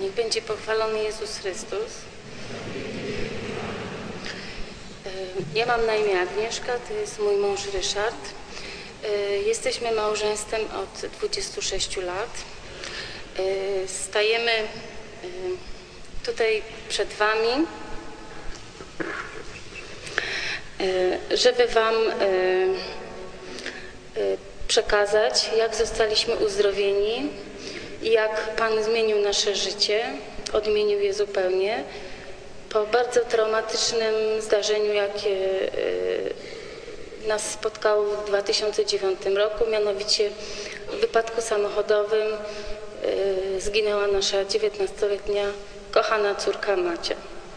Niech będzie pochwalony Jezus Chrystus. Ja mam na imię Agnieszka, to jest mój mąż Ryszard. Jesteśmy małżeństwem od 26 lat. Stajemy tutaj przed Wami, żeby Wam przekazać, jak zostaliśmy uzdrowieni i jak Pan zmienił nasze życie, odmienił je zupełnie po bardzo traumatycznym zdarzeniu, jakie nas spotkało w 2009 roku, mianowicie w wypadku samochodowym zginęła nasza 19-letnia kochana córka Macia.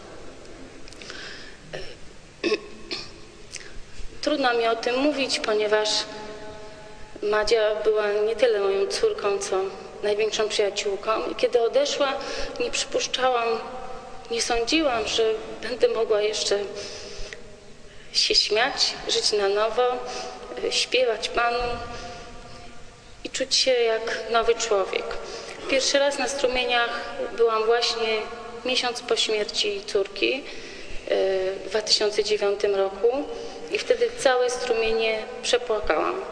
Trudno mi o tym mówić, ponieważ Madzia była nie tyle moją córką, co największą przyjaciółką. I kiedy odeszła, nie przypuszczałam, nie sądziłam, że będę mogła jeszcze się śmiać, żyć na nowo, śpiewać Panu i czuć się jak nowy człowiek. Pierwszy raz na strumieniach byłam właśnie miesiąc po śmierci córki w 2009 roku i wtedy całe strumienie przepłakałam.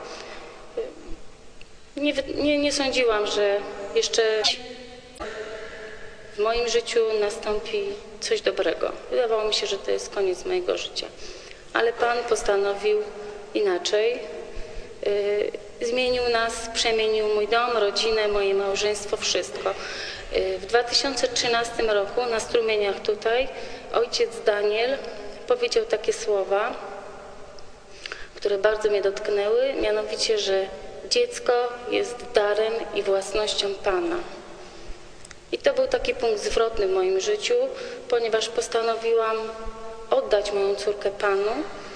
Nie sądziłam, że jeszcze w moim życiu nastąpi coś dobrego. Wydawało mi się, że to jest koniec mojego życia. Ale Pan postanowił inaczej. Zmienił nas, przemienił mój dom, rodzinę, moje małżeństwo, wszystko. W 2013 roku na strumieniach tutaj ojciec Daniel powiedział takie słowa, które bardzo mnie dotknęły, mianowicie, że dziecko jest darem i własnością Pana. I to był taki punkt zwrotny w moim życiu, ponieważ postanowiłam oddać moją córkę Panu,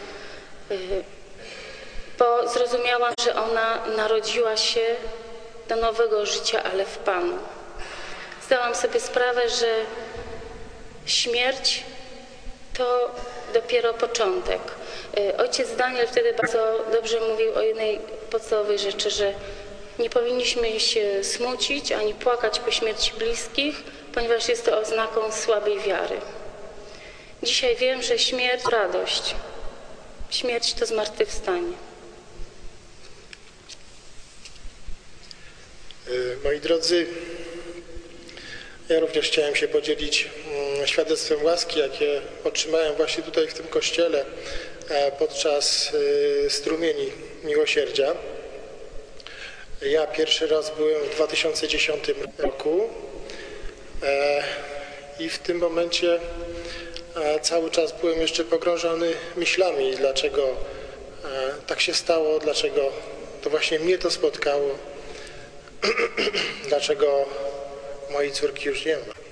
bo zrozumiałam, że ona narodziła się do nowego życia, ale w Panu. Zdałam sobie sprawę, że śmierć to dopiero początek. Ojciec Daniel wtedy bardzo dobrze mówił o jednej podstawowej rzeczy, że nie powinniśmy się smucić ani płakać po śmierci bliskich, ponieważ jest to oznaką słabej wiary. Dzisiaj wiem, że śmierć to radość. Śmierć to zmartwychwstanie. Moi drodzy, ja również chciałem się podzielić świadectwem łaski, jakie otrzymałem właśnie tutaj w tym kościele podczas strumieni miłosierdzia. Ja pierwszy raz byłem w 2010 roku i w tym momencie cały czas byłem jeszcze pogrążony myślami, dlaczego tak się stało, dlaczego to właśnie mnie to spotkało, dlaczego mojej córki już nie ma.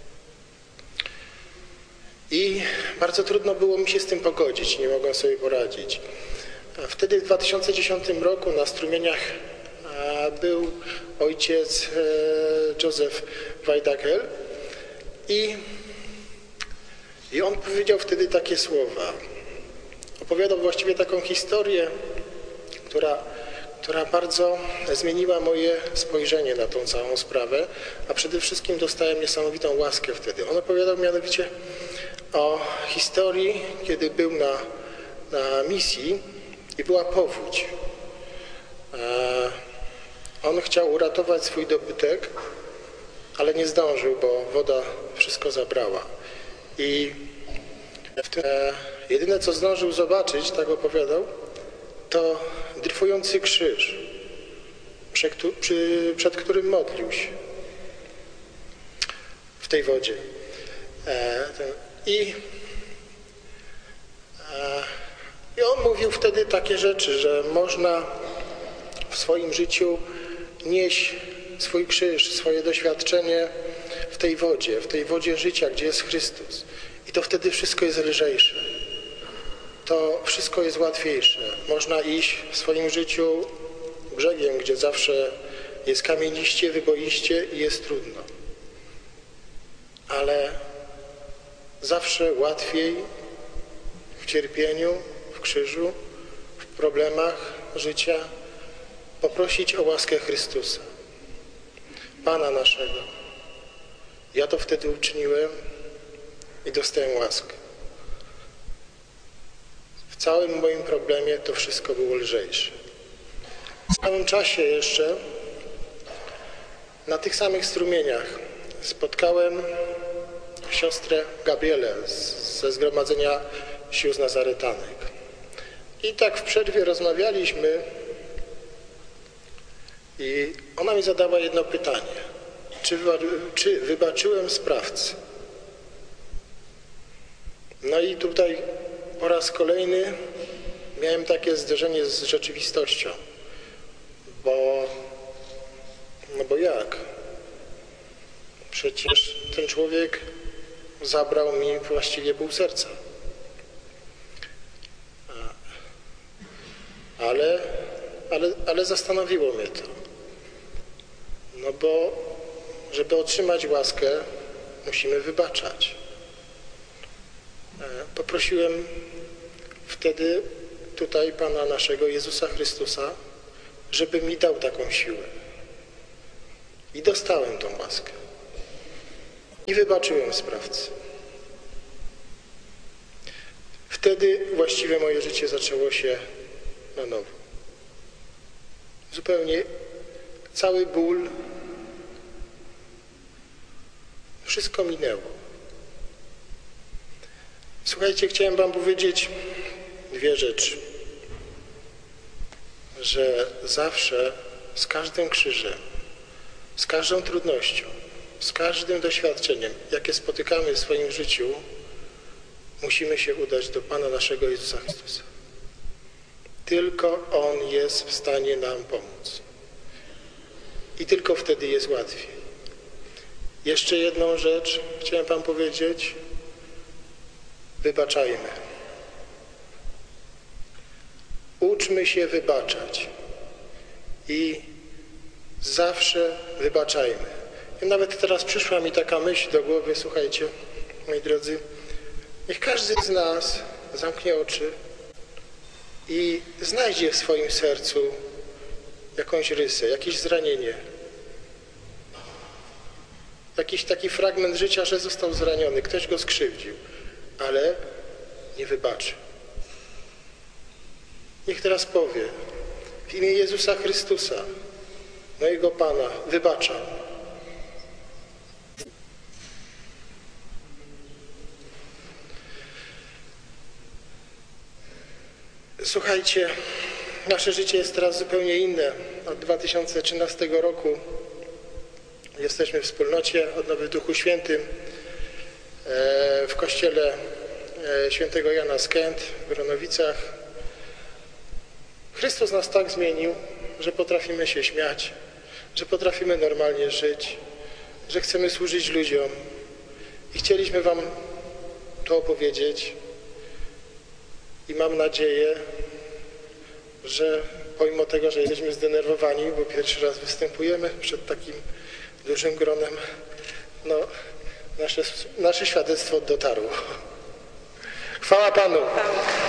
I bardzo trudno było mi się z tym pogodzić, nie mogłem sobie poradzić. Wtedy w 2010 roku na strumieniach był ojciec Józef Wajdakel i on powiedział wtedy takie słowa. Opowiadał właściwie taką historię, która bardzo zmieniła moje spojrzenie na tą całą sprawę, a przede wszystkim dostałem niesamowitą łaskę wtedy. On opowiadał mianowicie o historii, kiedy był na misji i była powódź. On chciał uratować swój dobytek, ale nie zdążył, bo woda wszystko zabrała. I jedyne, co zdążył zobaczyć, tak opowiadał, to dryfujący krzyż, przed którym modlił się w tej wodzie. I on mówił wtedy takie rzeczy, że można w swoim życiu nieść swój krzyż, swoje doświadczenie w tej wodzie życia, gdzie jest Chrystus. I to wtedy wszystko jest lżejsze. To wszystko jest łatwiejsze. Można iść w swoim życiu brzegiem, gdzie zawsze jest kamieniście, wyboiście i jest trudno. Ale zawsze łatwiej w cierpieniu, w krzyżu, w problemach życia poprosić o łaskę Chrystusa, Pana naszego, Ja to wtedy uczyniłem i dostałem łaskę. W całym moim problemie to wszystko było lżejsze. W samym czasie jeszcze na tych samych strumieniach spotkałem siostrę Gabrielę ze Zgromadzenia Sióstr Nazaretanek. I tak w przerwie rozmawialiśmy i ona mi zadała jedno pytanie. Czy wybaczyłem sprawcy? No i tutaj po raz kolejny miałem takie zderzenie z rzeczywistością. Bo jak? Przecież ten człowiek zabrał mi właściwie pół serca. Ale zastanowiło mnie to. No bo żeby otrzymać łaskę, musimy wybaczać. Poprosiłem wtedy tutaj Pana naszego Jezusa Chrystusa, żeby mi dał taką siłę. I dostałem tą łaskę. I wybaczyłem sprawcy. Wtedy właściwie moje życie zaczęło się na nowo. Zupełnie cały ból, wszystko minęło. Słuchajcie, chciałem wam powiedzieć dwie rzeczy. Że zawsze z każdym krzyżem, z każdą trudnością, z każdym doświadczeniem, jakie spotykamy w swoim życiu, musimy się udać do Pana naszego Jezusa Chrystusa. Tylko On jest w stanie nam pomóc. I tylko wtedy jest łatwiej. Jeszcze jedną rzecz chciałem wam powiedzieć. Wybaczajmy. Uczmy się wybaczać. I zawsze wybaczajmy. I nawet teraz przyszła mi taka myśl do głowy, słuchajcie, moi drodzy, niech każdy z nas zamknie oczy i znajdzie w swoim sercu jakąś rysę, jakieś zranienie. Jakiś taki fragment życia, że został zraniony, ktoś go skrzywdził, ale nie wybaczy. Niech teraz powie, w imię Jezusa Chrystusa, mojego Pana, wybaczam. Słuchajcie, nasze życie jest teraz zupełnie inne. Od 2013 roku jesteśmy w wspólnocie Odnowy w Duchu Świętym w kościele świętego Jana z Kęt w Bronowicach. Chrystus nas tak zmienił, że potrafimy się śmiać, że potrafimy normalnie żyć, że chcemy służyć ludziom. I chcieliśmy wam to opowiedzieć. I mam nadzieję, że pomimo tego, że jesteśmy zdenerwowani, bo pierwszy raz występujemy przed takim dużym gronem, no, nasze świadectwo dotarło. Chwała Panu!